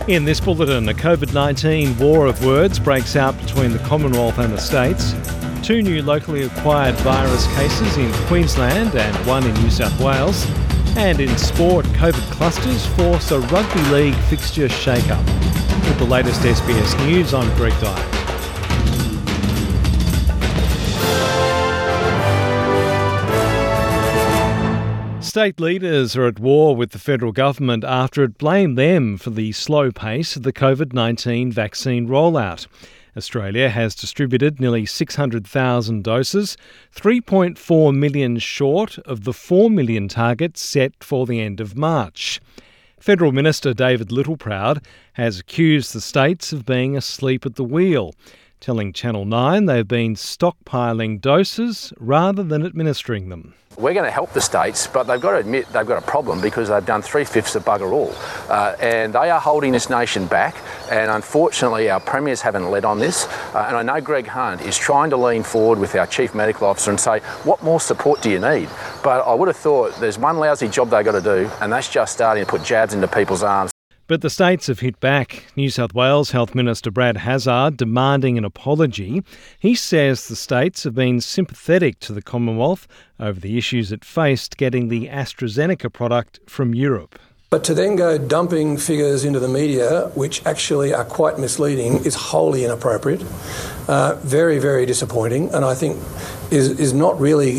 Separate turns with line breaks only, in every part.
In this bulletin, a COVID-19 war of words breaks out between the Commonwealth and the States. 2 new locally acquired virus cases in Queensland and 1 in New South Wales. And in sport, COVID clusters force a rugby league fixture shake-up. With the latest SBS News, I'm Greg Dyer. State leaders are at war with the federal government after it blamed them for the slow pace of the COVID-19 vaccine rollout. Australia has distributed nearly 600,000 doses, 3.4 million short of the 4 million target set for the end of March. Federal Minister David Littleproud has accused the states of being asleep at the wheel, telling Channel 9 they've been stockpiling doses rather than administering them.
We're going to help the states, but they've got to admit they've got a problem because they've done 3/5 of bugger all. And they are holding this nation back. And unfortunately, our premiers haven't led on this. And I know Greg Hunt is trying to lean forward with our Chief Medical Officer and say, what more support do you need? But I would have thought there's one lousy job they've got to do, and that's just starting to put jabs into people's arms.
But the states have hit back. New South Wales Health Minister Brad Hazzard demanding an apology. He says the states have been sympathetic to the Commonwealth over the issues it faced getting the AstraZeneca product from Europe.
But to then go dumping figures into the media, which actually are quite misleading, is wholly inappropriate. Very, very disappointing, and I think is not really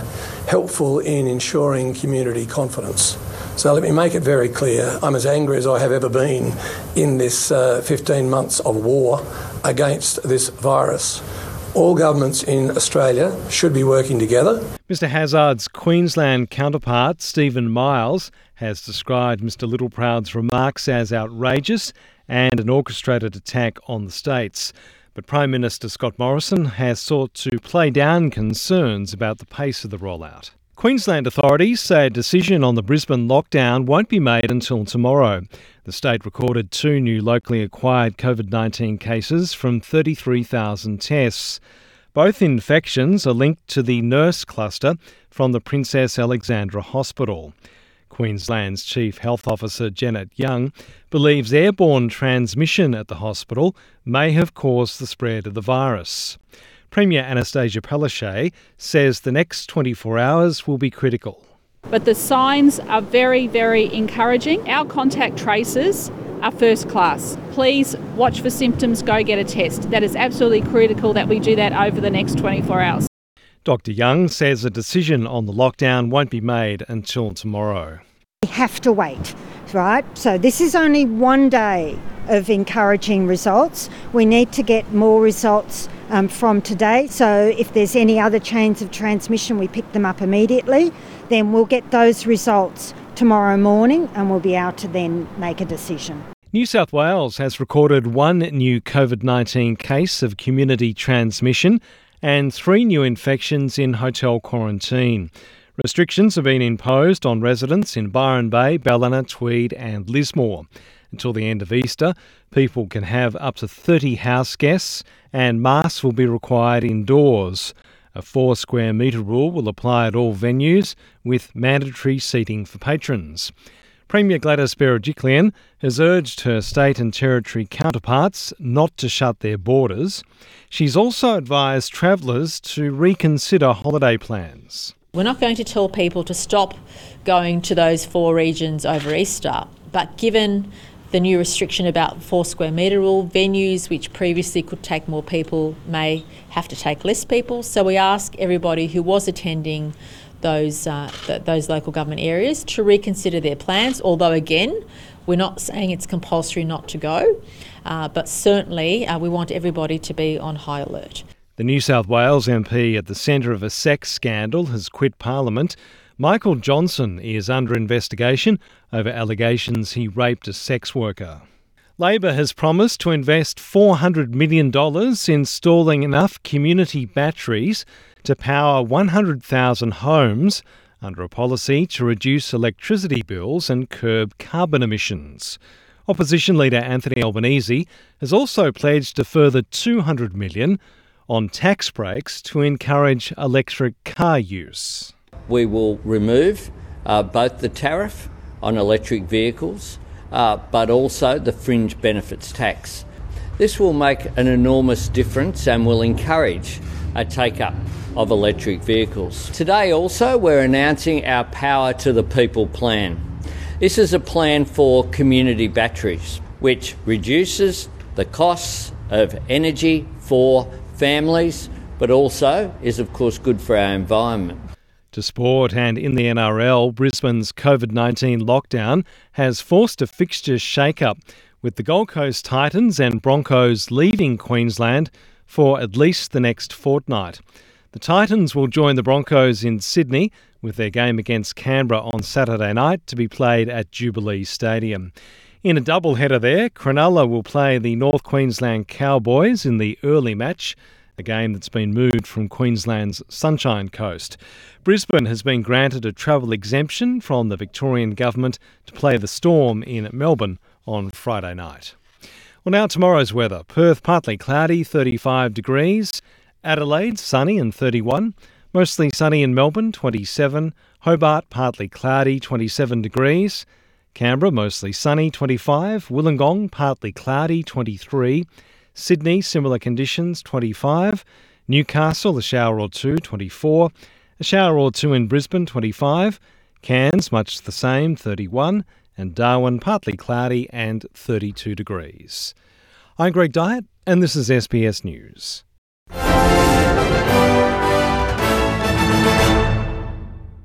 helpful in ensuring community confidence. So let me make it very clear. I'm as angry as I have ever been in this 15 months of war against this virus. All governments in Australia should be working together.
Mr Hazzard's Queensland counterpart, Stephen Miles, has described Mr Littleproud's remarks as outrageous and an orchestrated attack on the states. But Prime Minister Scott Morrison has sought to play down concerns about the pace of the rollout. Queensland authorities say a decision on the Brisbane lockdown won't be made until tomorrow. The state recorded 2 new locally acquired COVID-19 cases from 33,000 tests. Both infections are linked to the nurse cluster from the Princess Alexandra Hospital. Queensland's Chief Health Officer Janet Young believes airborne transmission at the hospital may have caused the spread of the virus. Premier Anastasia Palaszczuk says the next 24 hours will be critical.
But the signs are very, very encouraging. Our contact tracers are first class. Please watch for symptoms, go get a test. That is absolutely critical that we do that over the next 24 hours.
Dr Young says a decision on the lockdown won't be made until tomorrow.
We have to wait, right? So this is only one day of encouraging results. We need to get more results from today. So if there's any other chains of transmission, we pick them up immediately. Then we'll get those results tomorrow morning and we'll be able to then make a decision.
New South Wales has recorded 1 new COVID-19 case of community transmission and 3 new infections in hotel quarantine. Restrictions have been imposed on residents in Byron Bay, Ballina, Tweed and Lismore. Until the end of Easter, people can have up to 30 house guests and masks will be required indoors. A 4 square metre rule will apply at all venues with mandatory seating for patrons. Premier Gladys Berejiklian has urged her state and territory counterparts not to shut their borders. She's also advised travellers to reconsider holiday plans.
We're not going to tell people to stop going to those 4 regions over Easter, but given the new restriction about 4 square metre rule, venues which previously could take more people may have to take less people. So we ask everybody who was attending those local government areas to reconsider their plans, although again, we're not saying it's compulsory not to go, but certainly we want everybody to be on high alert.
The New South Wales MP at the centre of a sex scandal has quit Parliament. Michael Johnson is under investigation over allegations he raped a sex worker. Labor has promised to invest $400 million in installing enough community batteries to power 100,000 homes under a policy to reduce electricity bills and curb carbon emissions. Opposition leader Anthony Albanese has also pledged a further $200 million on tax breaks to encourage electric car use.
We will remove both the tariff on electric vehicles but also the fringe benefits tax. This will make an enormous difference and will encourage a take-up of electric vehicles. Today also we're announcing our Power to the People plan. This is a plan for community batteries, which reduces the costs of energy for families, but also is of course good for our environment.
To sport, and in the NRL, Brisbane's COVID-19 lockdown has forced a fixture shake-up, with the Gold Coast Titans and Broncos leaving Queensland for at least the next fortnight. The Titans will join the Broncos in Sydney, with their game against Canberra on Saturday night to be played at Jubilee Stadium. In a doubleheader there, Cronulla will play the North Queensland Cowboys in the early match, a game that's been moved from Queensland's Sunshine Coast. Brisbane has been granted a travel exemption from the Victorian Government to play the Storm in Melbourne on Friday night. Well, now tomorrow's weather. Perth partly cloudy, 35 degrees. Adelaide sunny and 31. Mostly sunny in Melbourne, 27. Hobart partly cloudy, 27 degrees. Canberra mostly sunny, 25. Wollongong partly cloudy, 23. Sydney, similar conditions, 25. Newcastle, a shower or two, 24. A shower or two in Brisbane, 25. Cairns, much the same, 31. And Darwin, partly cloudy and 32 degrees. I'm Greg Dyett, and this is SBS News.